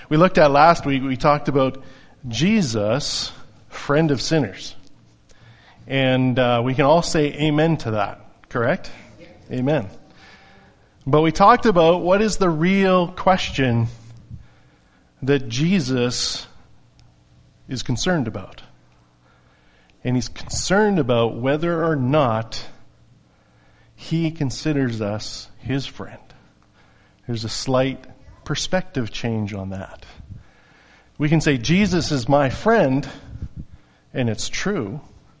we looked at last week, we talked about Jesus, friend of sinners. And we can all say amen to that, correct? Amen. But we talked about what is the real question that Jesus is concerned about. And he's concerned about whether or not he considers us his friend. There's a slight perspective change on that. We can say, Jesus is my friend, and it's true.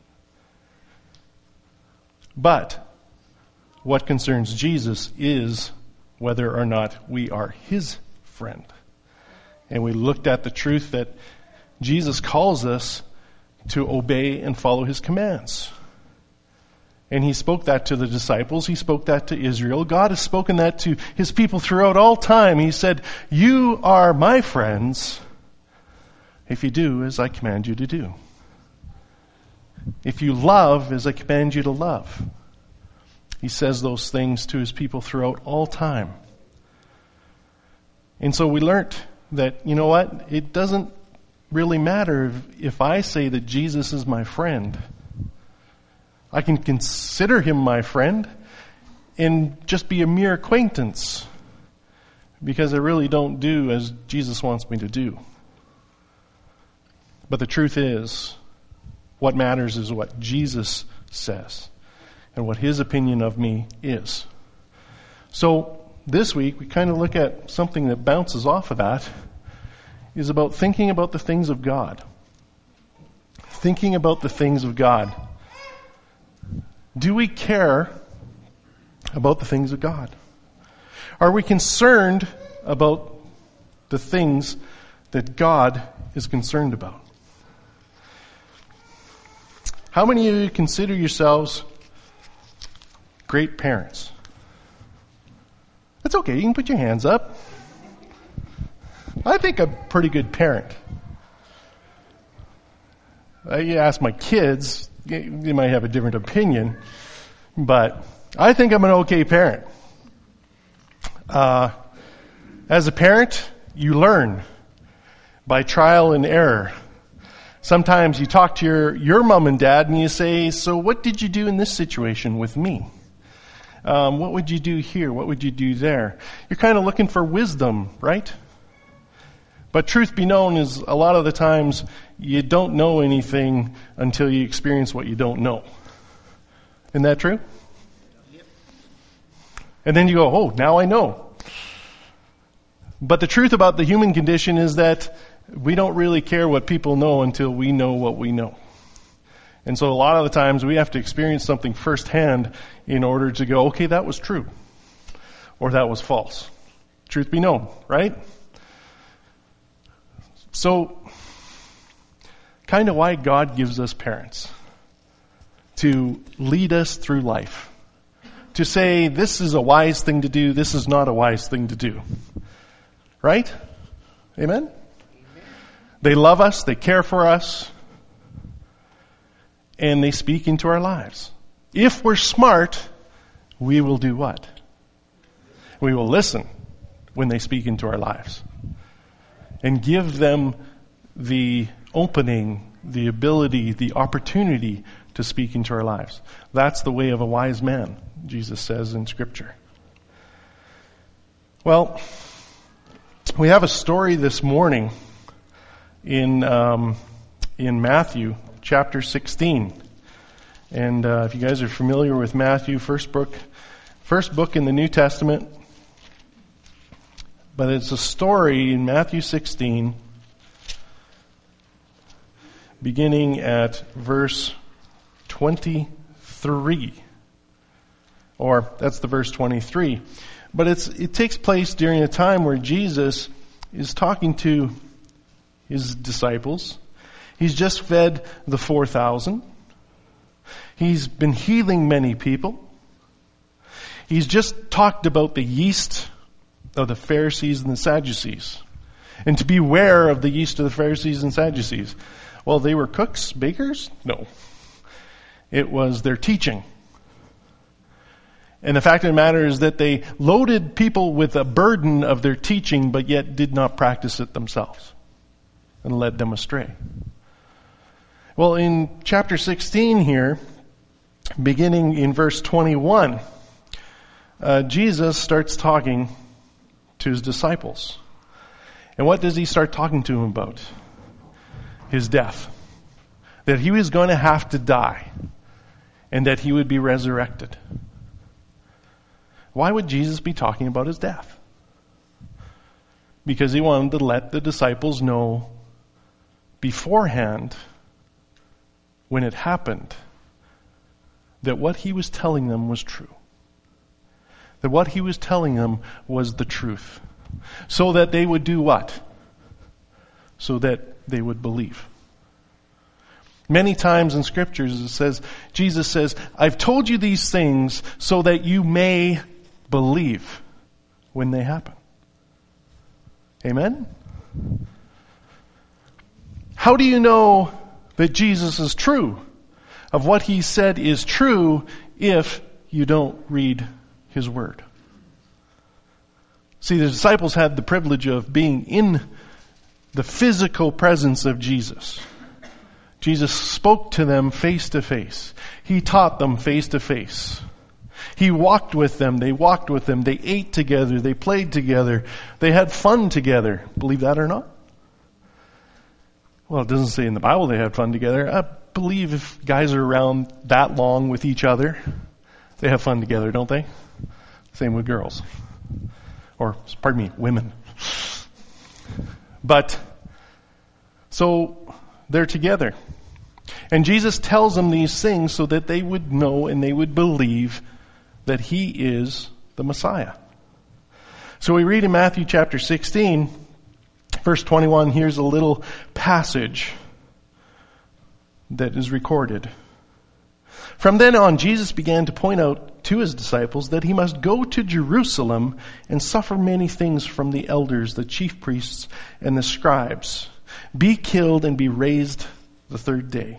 But what concerns Jesus is whether or not we are his friend. And we looked at the truth that Jesus calls us to obey and follow his commands. And he spoke that to the disciples. He spoke that to Israel. God has spoken that to his people throughout all time. He said, you are my friends if you do as I command you to do. If you love as I command you to love. He says those things to his people throughout all time. And so we learned that, you know what? It doesn't really matter if I say that Jesus is my friend. I can consider him my friend and just be a mere acquaintance because I really don't do as Jesus wants me to do. But the truth is, what matters is what Jesus says and what his opinion of me is. So this week, we kind of look at something that bounces off of that, is about thinking about the things of God. Thinking about the things of God. Do we care about the things of God? Are we concerned about the things that God is concerned about? How many of you consider yourselves great parents? That's okay, you can put your hands up. I think I'm a pretty good parent. You ask my kids, they might have a different opinion, but I think I'm an okay parent. As a parent, you learn by trial and error. Sometimes you talk to your mom and dad and you say, so what did you do in this situation with me? What would you do here? What would you do there? You're kind of looking for wisdom, right? But truth be known is a lot of the times you don't know anything until you experience what you don't know. Isn't that true? Yep. And then you go, oh, now I know. But the truth about the human condition is that we don't really care what people know until we know what we know. And so a lot of the times we have to experience something firsthand in order to go, okay, that was true. Or that was false. Truth be known, right? So, kind of why God gives us parents. To lead us through life. To say, this is a wise thing to do, this is not a wise thing to do. Right? Amen? They love us, they care for us, and they speak into our lives. If we're smart, we will do what? We will listen when they speak into our lives. And give them the opening, the ability, the opportunity to speak into our lives. That's the way of a wise man, Jesus says in Scripture. Well, we have a story this morning in Matthew chapter 16. And if you guys are familiar with Matthew, first book in the New Testament. But it's a story in Matthew 16, beginning at verse 23. Or that's the verse 23. But it takes place during a time where Jesus is talking to his disciples. He's just fed the 4,000. He's been healing many people. He's just talked about the yeast of the Pharisees and the Sadducees. And to beware of the yeast of the Pharisees and Sadducees. Well, they were cooks, bakers? No. It was their teaching. And the fact of the matter is that they loaded people with a burden of their teaching, but yet did not practice it themselves and led them astray. Well, in chapter 16 here, beginning in verse 21, Jesus starts talking to his disciples. And what does he start talking to them about? His death. That he was going to have to die and that he would be resurrected. Why would Jesus be talking about his death? Because he wanted to let the disciples know beforehand, when it happened, that what he was telling them was true. That what he was telling them was the truth. So that they would do what? So that they would believe. Many times in scriptures it says, Jesus says, I've told you these things so that you may believe when they happen. Amen? How do you know that Jesus is true? Of what he said is true if you don't read his word. See, the disciples had the privilege of being in the physical presence of Jesus. Jesus spoke to them face to face. He taught them face to face. He walked with them. They walked with him. They ate together. They played together. They had fun together. Believe that or not? Well, it doesn't say in the Bible they had fun together. I believe if guys are around that long with each other, they have fun together, don't they? Same with girls. Or, pardon me, women. But, so, they're together. And Jesus tells them these things so that they would know and they would believe that he is the Messiah. So we read in Matthew chapter 16, verse 21, here's a little passage that is recorded. From then on, Jesus began to point out to his disciples that he must go to Jerusalem and suffer many things from the elders, the chief priests, and the scribes, be killed and be raised the third day.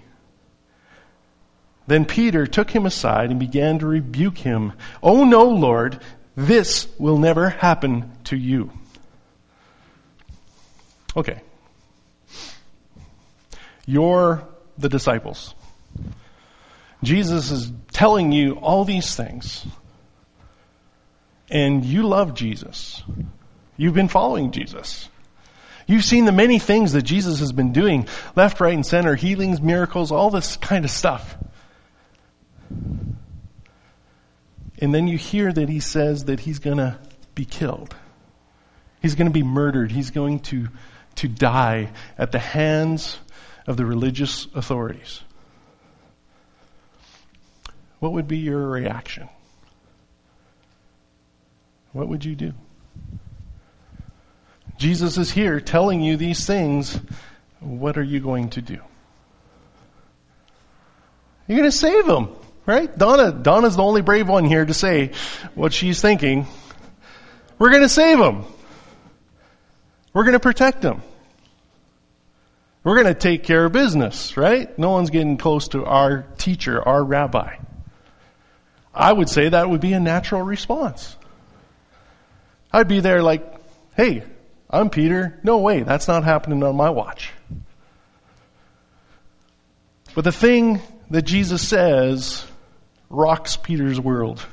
Then Peter took him aside and began to rebuke him. "Oh no, Lord, this will never happen to you." Okay. You're the disciples. Jesus is telling you all these things. And you love Jesus. You've been following Jesus. You've seen the many things that Jesus has been doing, left, right, and center, healings, miracles, all this kind of stuff. And then you hear that he says that he's going to be killed. He's going to be murdered. He's going to die at the hands of the religious authorities. What would be your reaction? What would you do? Jesus is here telling you these things. What are you going to do? You're going to save him, right? Donna's the only brave one here to say what she's thinking. We're going to save him. We're going to protect him. We're going to take care of business, right? No one's getting close to our teacher, our rabbi. I would say that would be a natural response. I'd be there like, hey, I'm Peter. No way, that's not happening on my watch. But the thing that Jesus says rocks Peter's world.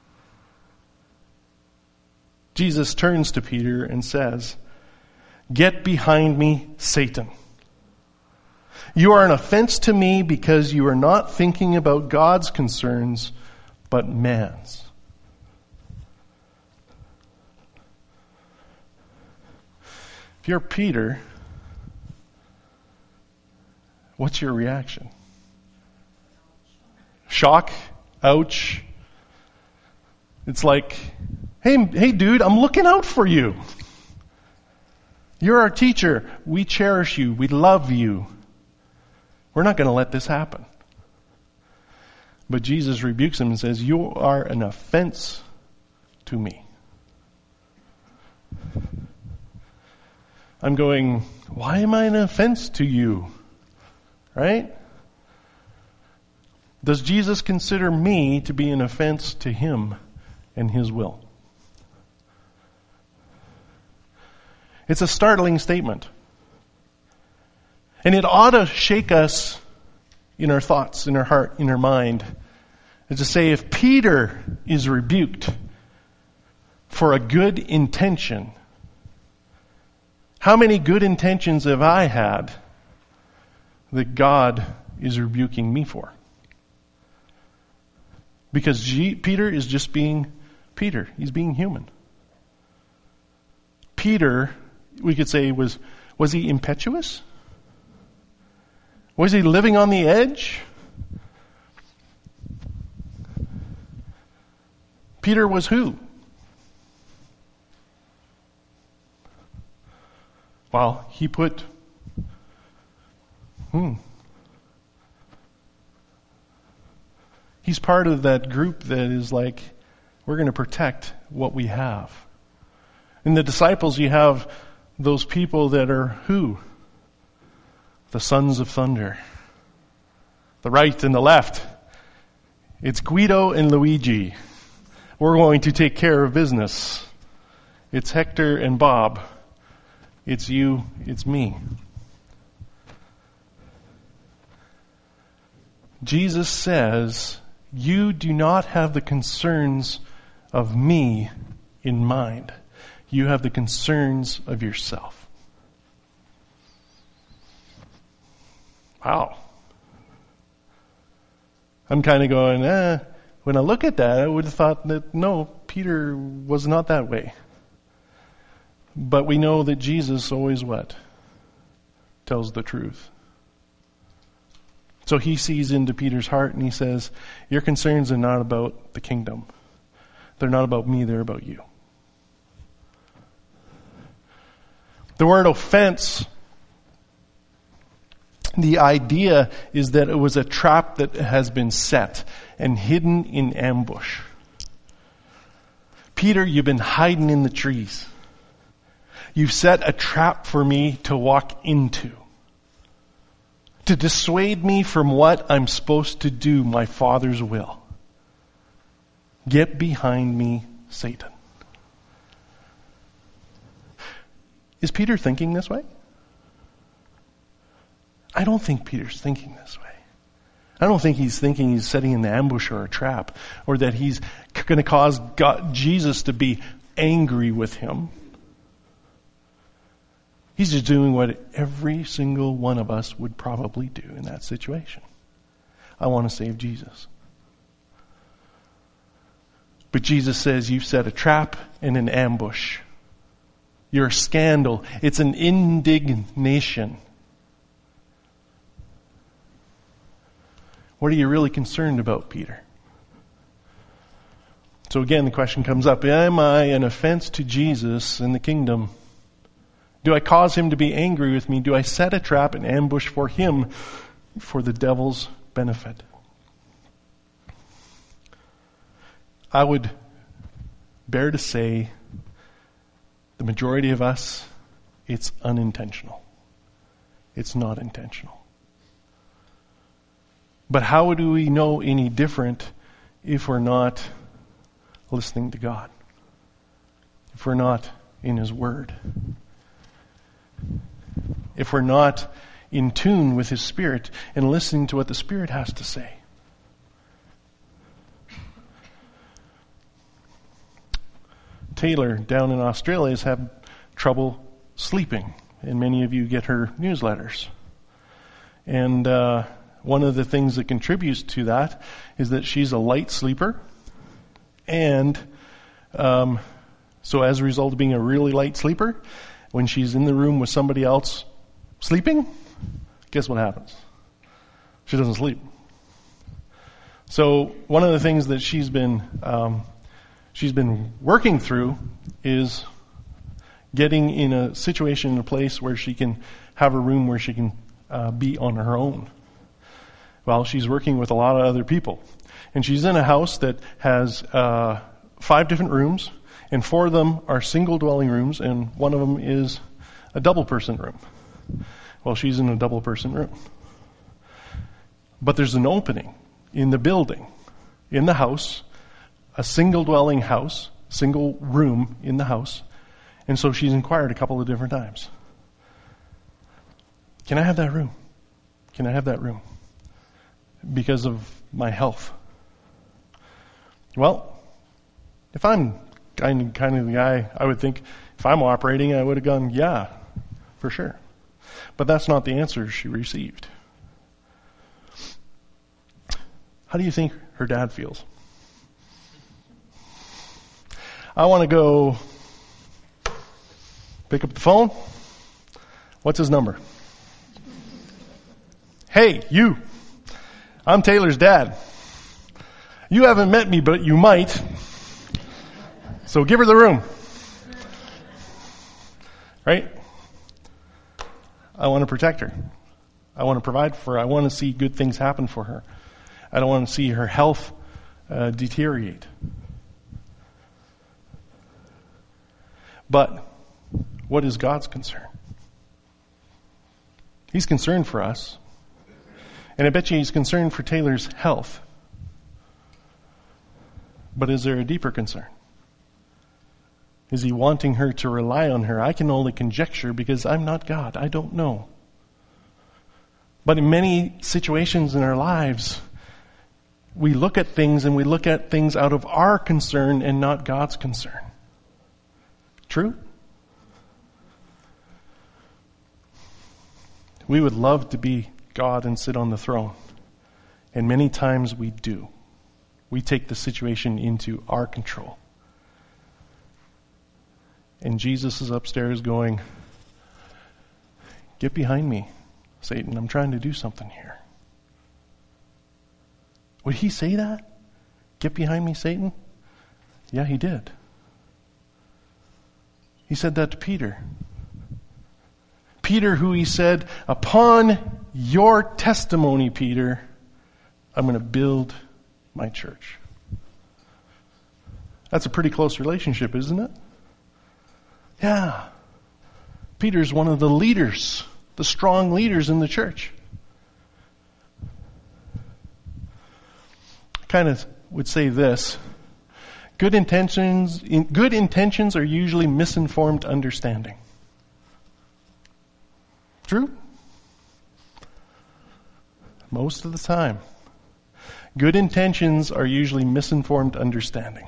Jesus turns to Peter and says, "Get behind me, Satan. You are an offense to me because you are not thinking about God's concerns, but man's." If you're Peter, what's your reaction? Shock? Ouch? It's like, hey dude, I'm looking out for you. You're our teacher. We cherish you. We love you. We're not going to let this happen. But Jesus rebukes him and says, "You are an offense to me." I'm going, why am I an offense to you? Right? Does Jesus consider me to be an offense to him and His will. It's a startling statement. And it ought to shake us in our thoughts, in our heart, in our mind. And to say, if Peter is rebuked for a good intention, how many good intentions have I had that God is rebuking me for? Because Peter is just being Peter. He's being human. Peter, we could say, was he impetuous? Was he living on the edge? Peter was who? Well, he put he's part of that group that is like, we're going to protect what we have. In the disciples, you have those people that are who? The sons of thunder. The right and the left. It's Guido and Luigi. We're going to take care of business. It's Hector and Bob. It's you, it's me. Jesus says, you do not have the concerns of me in mind. You have the concerns of yourself. Wow. I'm kind of going, when I look at that, I would have thought that, no, Peter was not that way. But we know that Jesus always what? Tells the truth. So he sees into Peter's heart and he says, your concerns are not about the kingdom. They're not about me, they're about you. The word offense, the idea is that it was a trap that has been set and hidden in ambush. Peter, you've been hiding in the trees. You've set a trap for me to walk into, to dissuade me from what I'm supposed to do, my Father's will. Get behind me, Satan. Is Peter thinking this way? I don't think Peter's thinking this way. I don't think he's thinking he's setting an ambush or a trap, or that he's going to cause Jesus to be angry with him. He's just doing what every single one of us would probably do in that situation. I want to save Jesus. But Jesus says, you've set a trap and an ambush. You're a scandal. It's an indignation. What are you really concerned about, Peter? So again, the question comes up, am I an offense to Jesus in the kingdom? Do I cause him to be angry with me? Do I set a trap and ambush for him for the devil's benefit? I would bear to say, the majority of us, it's unintentional. It's not intentional. But how do we know any different if we're not listening to God? If we're not in His Word? If we're not in tune with His Spirit and listening to what the Spirit has to say? Taylor down in Australia has had trouble sleeping, and many of you get her newsletters. And one of the things that contributes to that is that she's a light sleeper, and so as a result of being a really light sleeper, when she's in the room with somebody else sleeping, guess what happens? She doesn't sleep. So one of the things that she's been working through is getting in a situation, in a place where she can have a room where she can be on her own. Well, she's working with a lot of other people. And she's in a house that has 5 different rooms, and 4 of them are single dwelling rooms, and one of them is a double-person room. Well, she's in a double-person room. But there's an opening in the building, in the house, a single dwelling house, single room in the house. And so she's inquired a couple of different times. Can I have that room? Can I have that room? Because of my health. Well, if I'm kind of the guy, I would think if I'm operating, I would have gone, yeah, for sure. But that's not the answer she received. How do you think her dad feels? I want to go pick up the phone. What's his number? Hey, you. I'm Taylor's dad. You haven't met me, but you might. So give her the room. Right? I want to protect her. I want to provide for her. I want to see good things happen for her. I don't want to see her health deteriorate. But what is God's concern? He's concerned for us. And I bet you he's concerned for Taylor's health. But is there a deeper concern? Is he wanting her to rely on her? I can only conjecture because I'm not God. I don't know. But in many situations in our lives, we look at things and we look at things out of our concern and not God's concern. True? We would love to be God and sit on the throne. And many times we do. We take the situation into our control. And Jesus is upstairs going, get behind me, Satan. I'm trying to do something here. Would he say that? Get behind me, Satan? Yeah, he did. He said that to Peter. Peter, who he said, upon your testimony, Peter, I'm going to build my church. That's a pretty close relationship, isn't it? Yeah. Peter's one of the leaders, the strong leaders in the church. I kind of would say this. Good intentions are usually misinformed understanding. True? Most of the time. Good intentions are usually misinformed understanding.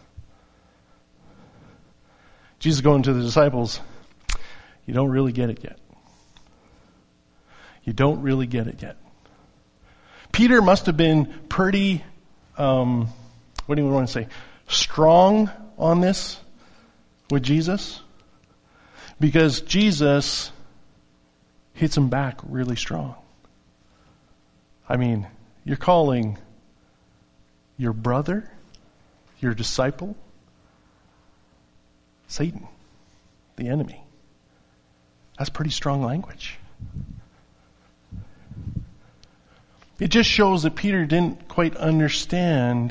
Jesus going to the disciples, you don't really get it yet. You don't really get it yet. Peter must have been pretty, what do you want to say, strong on this with Jesus, because Jesus hits him back really strong. I mean, you're calling your brother, your disciple, Satan, the enemy. That's pretty strong language. It just shows that Peter didn't quite understand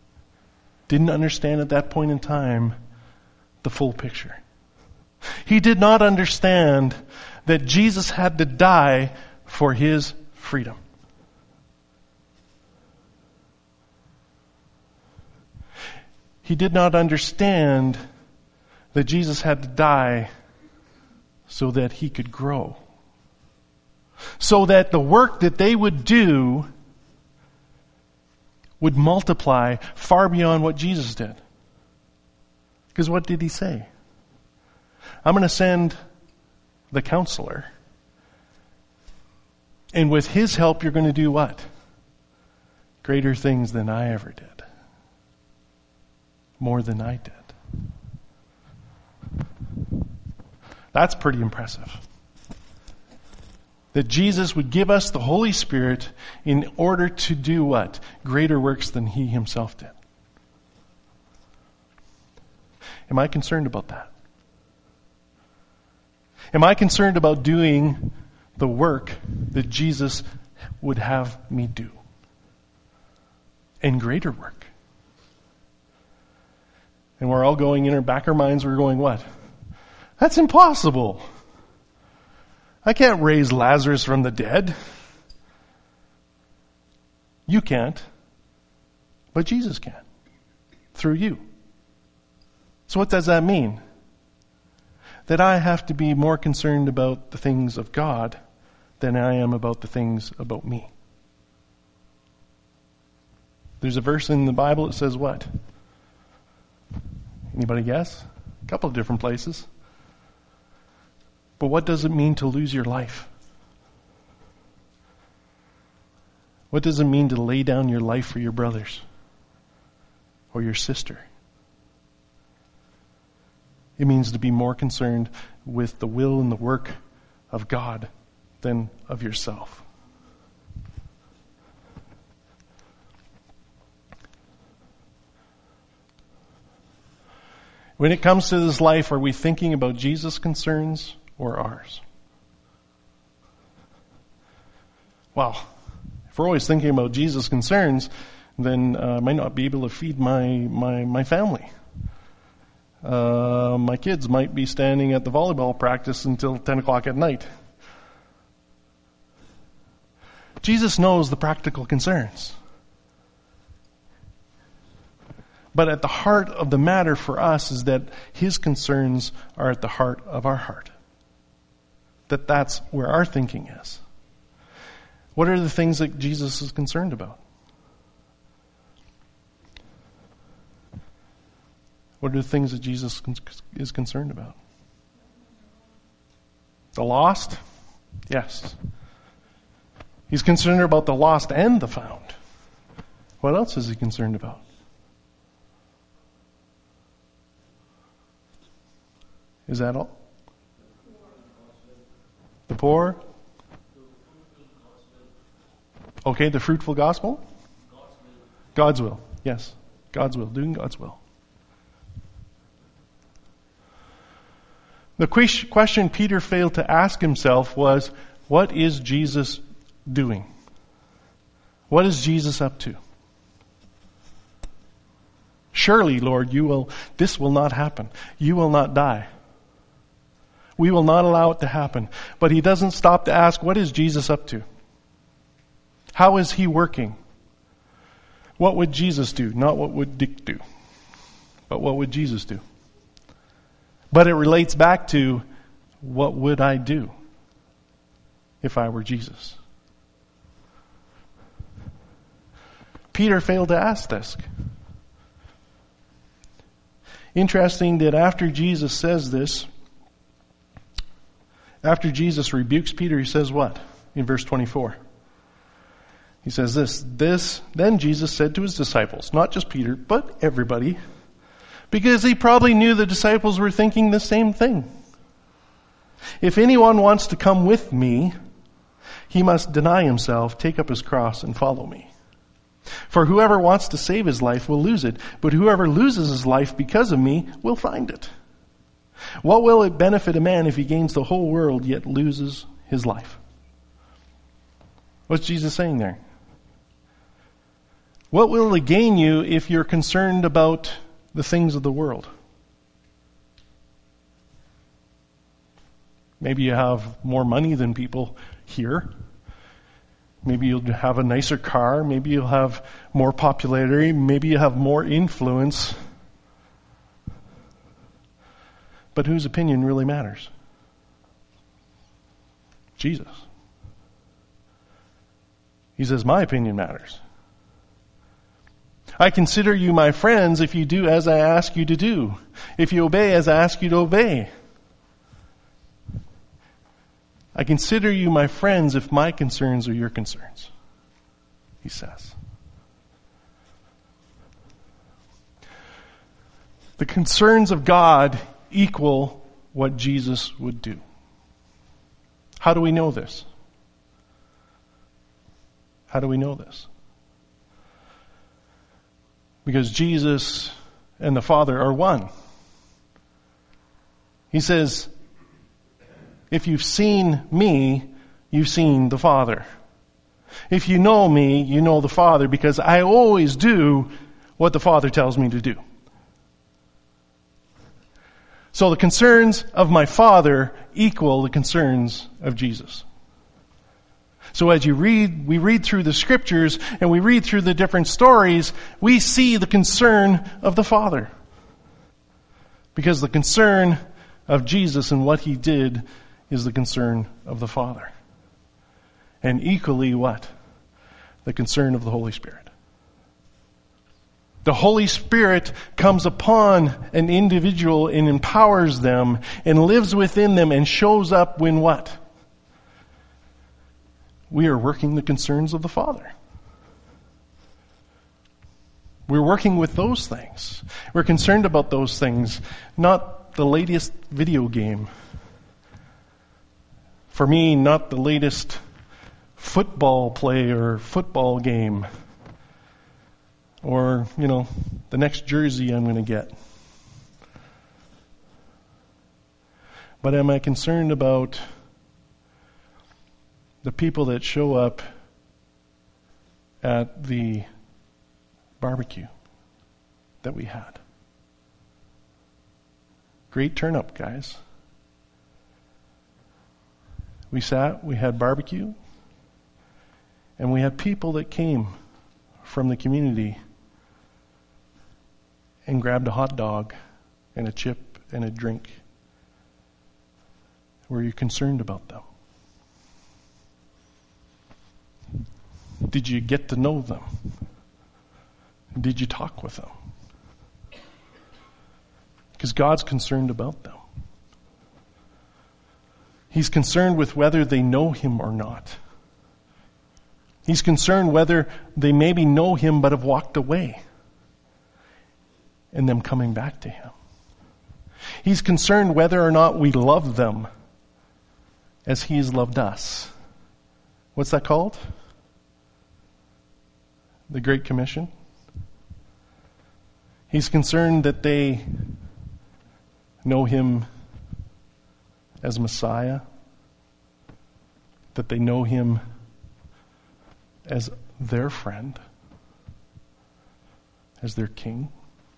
at that point in time the full picture. He did not understand that Jesus had to die for his freedom. He did not understand that Jesus had to die so that he could grow. So that the work that they would do would multiply far beyond what Jesus did. Because what did he say? I'm going to send the counselor. And with his help, you're going to do what? Greater things than I ever did. More than I did. That's pretty impressive. That Jesus would give us the Holy Spirit in order to do what? Greater works than he himself did. Am I concerned about that? Am I concerned about doing the work that Jesus would have me do? And greater work. And we're all going in our back of our minds, we're going, what? That's impossible. I can't raise Lazarus from the dead. You can't. But Jesus can. through you. So what does that mean? That I have to be more concerned about the things of God than I am about the things about me. There's a verse in the Bible that says what? Anybody guess? A couple of different places. But what does it mean to lose your life? What does it mean to lay down your life for your brothers or your sister? It means to be more concerned with the will and the work of God than of yourself. When it comes to this life, are we thinking about Jesus' concerns or ours? Well, if we're always thinking about Jesus' concerns, then I might not be able to feed my family. My kids might be standing at the volleyball practice until 10 o'clock at night. Jesus knows the practical concerns. But at the heart of the matter for us is that his concerns are at the heart of our heart. That's where our thinking is. What are the things that Jesus is concerned about? What are the things that Jesus is concerned about? The lost? Yes. He's concerned about the lost and the found. What else is he concerned about? Is that all? The poor? Okay, the fruitful gospel? God's will. Yes. God's will. Doing God's will. The question Peter failed to ask himself was, what is Jesus doing? What is Jesus up to? Surely, Lord, this will not happen. You will not die. We will not allow it to happen. But he doesn't stop to ask, what is Jesus up to? How is he working? What would Jesus do? Not what would Dick do, but what would Jesus do? But it relates back to, what would I do if I were Jesus? Peter failed to ask this. Interesting that after Jesus says this, after Jesus rebukes Peter, he says what? In verse 24. He says this, then Jesus said to his disciples, not just Peter, but everybody, because he probably knew the disciples were thinking the same thing. If anyone wants to come with me, he must deny himself, take up his cross, and follow me. For whoever wants to save his life will lose it, but whoever loses his life because of me will find it. What will it benefit a man if he gains the whole world yet loses his life? What's Jesus saying there? What will it gain you if you're concerned about the things of the world? Maybe you have more money than people here. Maybe you'll have a nicer car. Maybe you'll have more popularity. Maybe you have more influence. But whose opinion really matters? Jesus. He says, my opinion matters. I consider you my friends if you do as I ask you to do. If you obey as I ask you to obey. I consider you my friends if my concerns are your concerns, he says. The concerns of God equal what Jesus would do. How do we know this? How do we know this? Because Jesus and the Father are one. He says, if you've seen me, you've seen the Father. If you know me, you know the Father, because I always do what the Father tells me to do. So the concerns of my Father equal the concerns of Jesus. So as we read through the scriptures and we read through the different stories, we see the concern of the Father. Because the concern of Jesus and what he did is the concern of the Father. And equally what? The concern of the Holy Spirit. The Holy Spirit comes upon an individual and empowers them and lives within them and shows up when what? We are working the concerns of the Father. We're working with those things. We're concerned about those things, not the latest video game. For me, not the latest football play or football game. Or, the next jersey I'm going to get. But am I concerned about the people that show up at the barbecue that we had? Great turn up, guys. We sat, we had barbecue, and we had people that came from the community and grabbed a hot dog and a chip and a drink. Were you concerned about them? Did you get to know them? Did you talk with them? Because God's concerned about them. He's concerned with whether they know him or not. He's concerned whether they maybe know him but have walked away and them coming back to him. He's concerned whether or not we love them as he's loved us. What's that called? The Great Commission. He's concerned that they know him as Messiah, that they know him as their friend, as their king.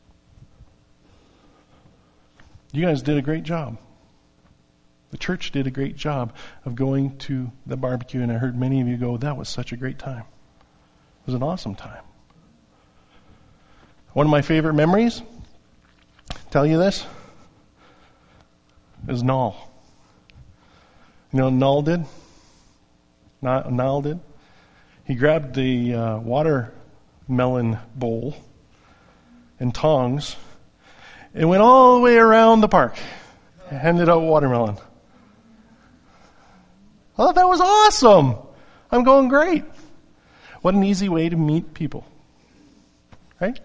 You guys did a great job. The church did a great job of going to the barbecue, and I heard many of you go, that was such a great time. It was an awesome time. One of my favorite memories, tell you this, is Null. You know what Null did? Null did? He grabbed the watermelon bowl and tongs and went all the way around the park and handed out watermelon. I thought that was awesome. I'm going, great. What an easy way to meet people. Right?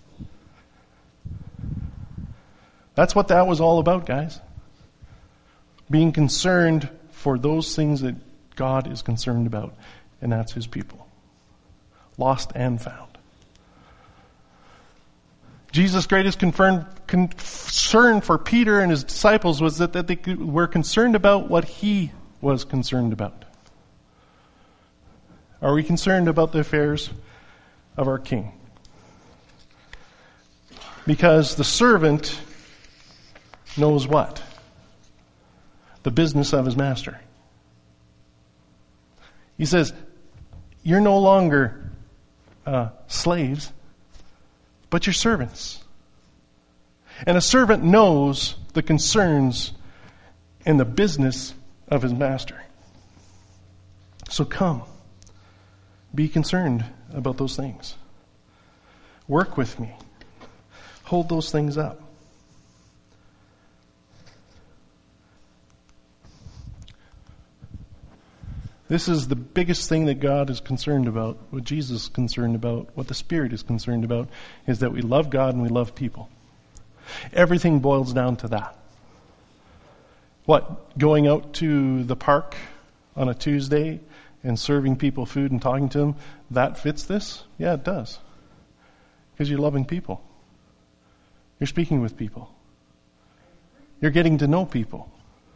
That's what that was all about, guys. Being concerned for those things that God is concerned about, and that's his people. Lost and found. Jesus' greatest concern for Peter and his disciples was that they were concerned about what he was concerned about. Are we concerned about the affairs of our King? Because the servant knows what? The business of his master. He says, you're no longer slaves, but you're servants. And a servant knows the concerns and the business of his master. So come, be concerned about those things. Work with me. Hold those things up. This is the biggest thing that God is concerned about, what Jesus is concerned about, what the Spirit is concerned about, is that we love God and we love people. Everything boils down to that. What? Going out to the park on a Tuesday and serving people food and talking to them, that fits this? Yeah, it does. Because you're loving people. You're speaking with people. You're getting to know people.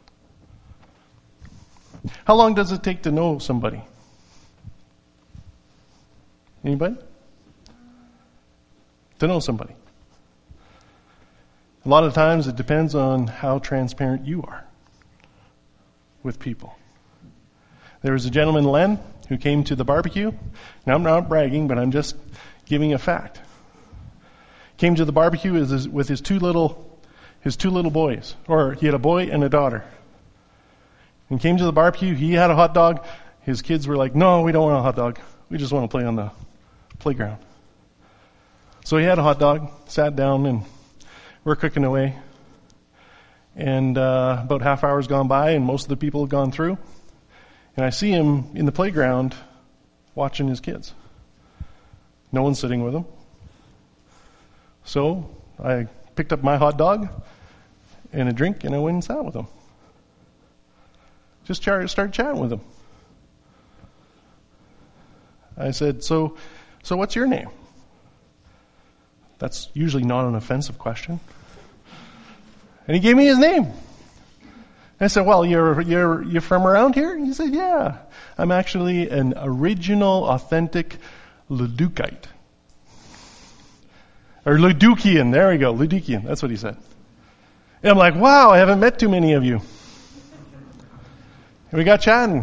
How long does it take to know somebody? Anybody? To know somebody. A lot of times it depends on how transparent you are with people. There was a gentleman, Len. who came to the barbecue. Now, I'm not bragging, but I'm just giving a fact. Came to the barbecue with his two little boys, or he had a boy and a daughter. And came to the barbecue. He had a hot dog. His kids were like, "No, we don't want a hot dog. We just want to play on the playground." So he had a hot dog, sat down, and we're cooking away. And about half hour's gone by, and most of the people have gone through. And I see him in the playground watching his kids. No one's sitting with him. So I picked up my hot dog and a drink, and I went and sat with him. Just started chatting with him. I said, so what's your name? That's usually not an offensive question. And he gave me his name. I said, "Well, you're from around here?" He said, "Yeah. I'm actually an original, authentic Ludukite." Or Ludukian. There we go. Ludukian. That's what he said. And I'm like, wow, I haven't met too many of you. And we got chatting.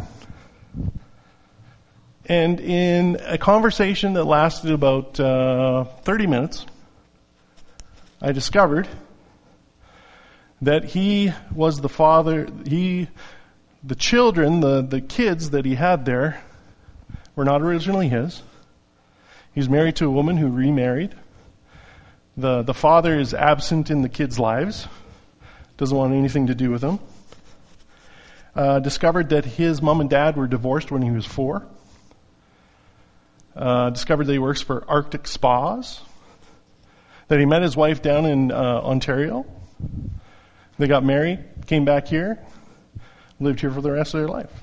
And in a conversation that lasted about 30 minutes, I discovered that he was the father, the children, the kids that he had there were not originally his. He's married to a woman who remarried. The father is absent in the kids' lives, doesn't want anything to do with them. Discovered that his mom and dad were divorced when he was 4. Discovered that he works for Arctic Spas. That he met his wife down in Ontario. They got married, came back here, lived here for the rest of their life.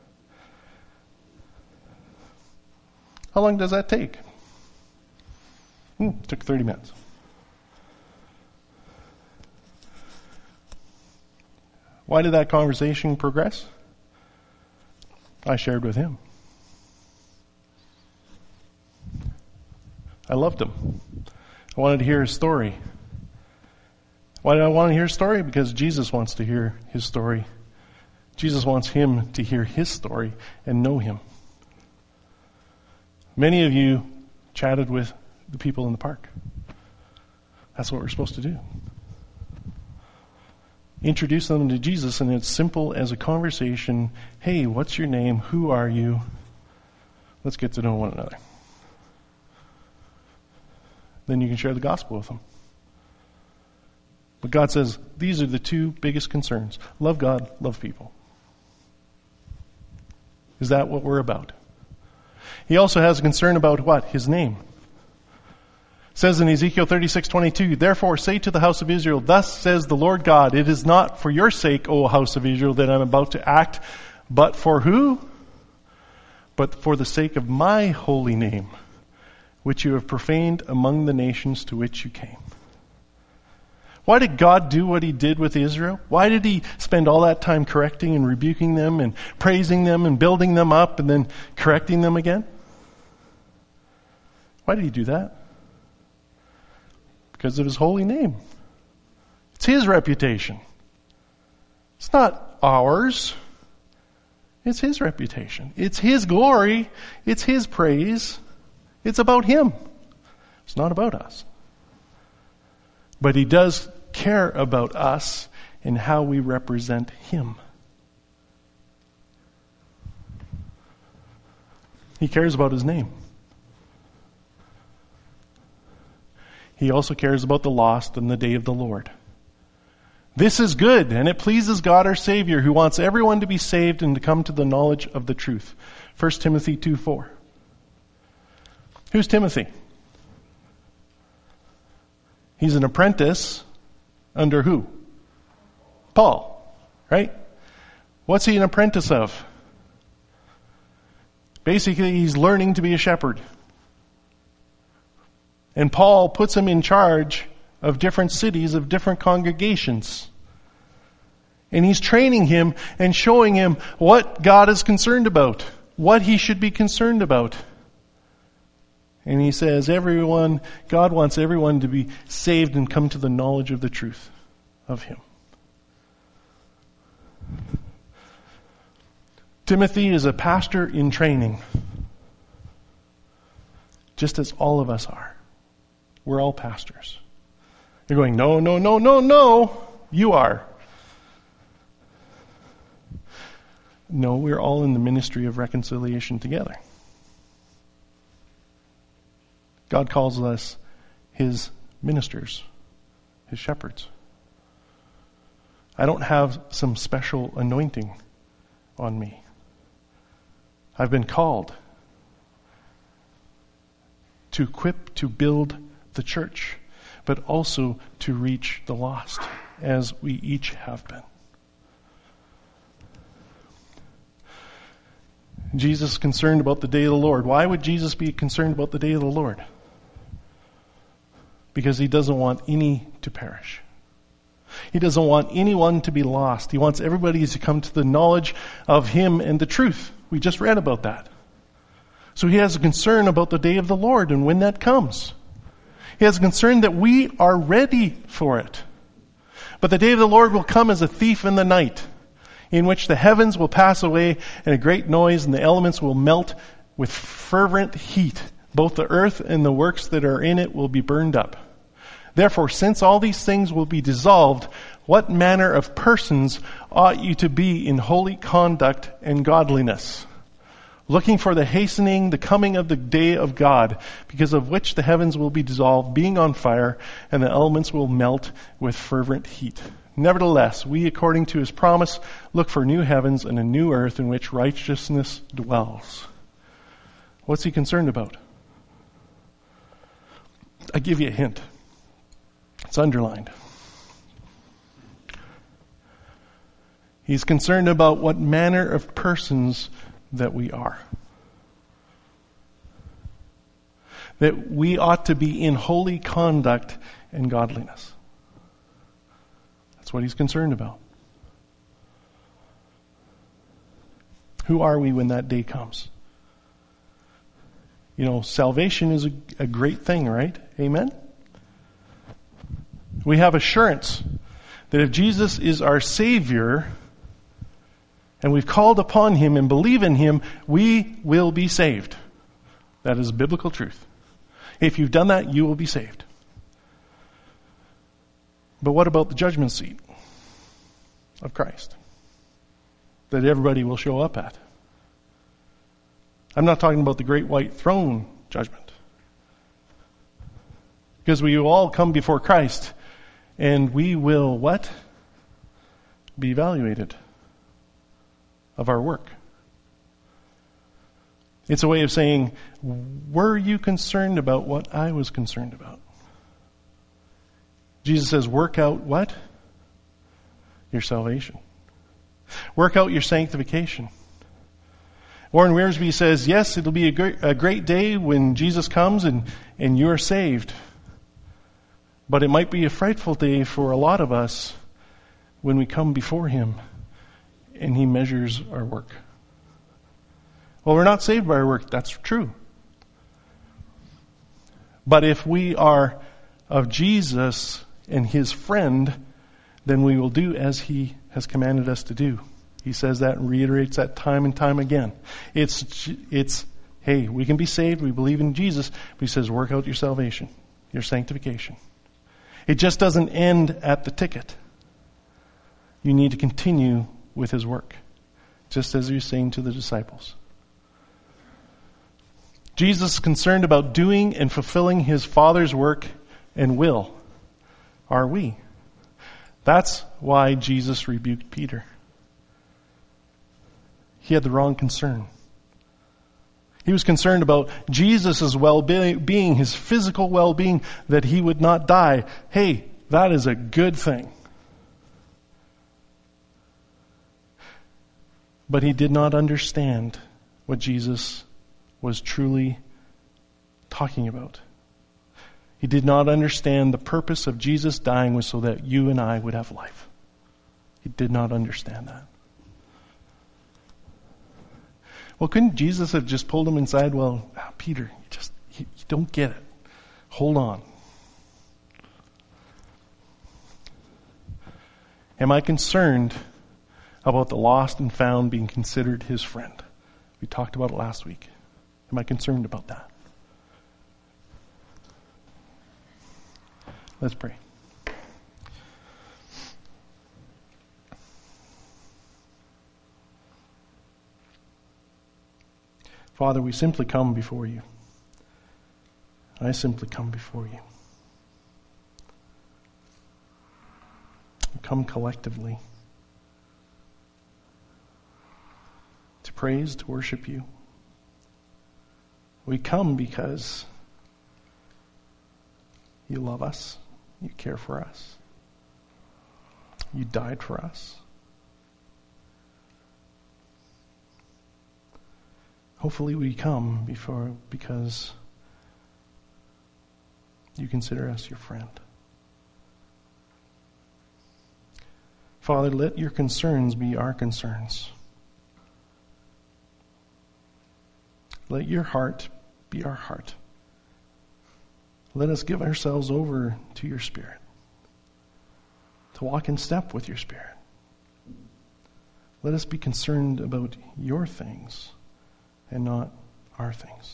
How long does that take? Took 30 minutes. Why did that conversation progress? I shared with him. I loved him. I wanted to hear his story. Why did I want to hear his story? Because Jesus wants to hear his story. Jesus wants him to hear his story and know him. Many of you chatted with the people in the park. That's what we're supposed to do. Introduce them to Jesus, and it's simple as a conversation. Hey, what's your name? Who are you? Let's get to know one another. Then you can share the gospel with them. But God says, these are the 2 biggest concerns. Love God, love people. Is that what we're about? He also has a concern about what? His name. It says in Ezekiel 36:22, "Therefore say to the house of Israel, thus says the Lord God, it is not for your sake, O house of Israel, that I'm about to act, but for who? But for the sake of my holy name, which you have profaned among the nations to which you came." Why did God do what he did with Israel? Why did he spend all that time correcting and rebuking them and praising them and building them up and then correcting them again? Why did he do that? Because of his holy name. It's his reputation. It's not ours. It's his reputation. It's his glory. It's his praise. It's about him. It's not about us. But he does care about us and how we represent him. He cares about his name. He also cares about the lost and the day of the Lord. This is good, and it pleases God our Savior, who wants everyone to be saved and to come to the knowledge of the truth. 1 Timothy 2:4. Who's Timothy? He's an apprentice under who? Paul, right? What's he an apprentice of? Basically, he's learning to be a shepherd. And Paul puts him in charge of different cities, of different congregations. And he's training him and showing him what God is concerned about, what he should be concerned about. And he says, God wants everyone to be saved and come to the knowledge of the truth of him. Timothy is a pastor in training, just as all of us are. We're all pastors. You're going, no, no, no, no, no. You are. No, we're all in the ministry of reconciliation together. God calls us His ministers, His shepherds. I don't have some special anointing on me. I've been called to equip, to build the church, but also to reach the lost, as we each have been. Jesus is concerned about the day of the Lord. Why would Jesus be concerned about the day of the Lord? Because He doesn't want any to perish. He doesn't want anyone to be lost. He wants everybody to come to the knowledge of Him and the truth. We just read about that. So He has a concern about the day of the Lord and when that comes. He has a concern that we are ready for it. But the day of the Lord will come as a thief in the night, in which the heavens will pass away and a great noise, and the elements will melt with fervent heat. Both the earth and the works that are in it will be burned up. Therefore, since all these things will be dissolved, what manner of persons ought you to be in holy conduct and godliness, looking for the coming of the day of God, because of which the heavens will be dissolved, being on fire, and the elements will melt with fervent heat. Nevertheless, we, according to His promise, look for new heavens and a new earth in which righteousness dwells. What's He concerned about? I give you a hint. It's underlined. He's concerned about what manner of persons that we are. That we ought to be in holy conduct and godliness. That's what He's concerned about. Who are we when that day comes? You know, salvation is a great thing, right? Amen? We have assurance that if Jesus is our Savior, and we've called upon Him and believe in Him, we will be saved. That is biblical truth. If you've done that, you will be saved. But what about the judgment seat of Christ that everybody will show up at? I'm not talking about the great white throne judgment. Because we will all come before Christ, and we will what? Be evaluated of our work. It's a way of saying, were you concerned about what I was concerned about? Jesus says, work out what? Your salvation. Work out your sanctification. Warren Wiersbe says, yes, it'll be a great day when Jesus comes and you're saved. But it might be a frightful day for a lot of us when we come before Him and He measures our work. Well, we're not saved by our work. That's true. But if we are of Jesus and His friend, then we will do as He has commanded us to do. He says that and reiterates that time and time again. It's hey, we can be saved, we believe in Jesus, but He says work out your salvation, your sanctification. It just doesn't end at the ticket. You need to continue with His work, just as He was saying to the disciples. Jesus is concerned about doing and fulfilling His Father's work and will. Are we? That's why Jesus rebuked Peter. He had the wrong concern. He was concerned about Jesus' well-being, His physical well-being, that He would not die. Hey, that is a good thing. But he did not understand what Jesus was truly talking about. He did not understand the purpose of Jesus dying was so that you and I would have life. He did not understand that. Well, couldn't Jesus have just pulled him inside? Well, Peter, you don't get it. Hold on. Am I concerned about the lost and found being considered his friend. We talked about it last week. Am I concerned about that? Let's pray. Father, we simply come before you. I simply come before you. We come collectively to praise, to worship you. We come because you love us, you care for us, you died for us. Hopefully we come because you consider us your friend. Father, let your concerns be our concerns. Let your heart be our heart. Let us give ourselves over to your Spirit, to walk in step with your Spirit. Let us be concerned about your things and not our things.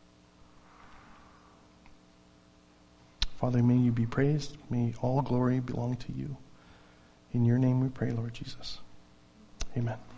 Father, may you be praised. May all glory belong to you. In your name we pray, Lord Jesus. Amen.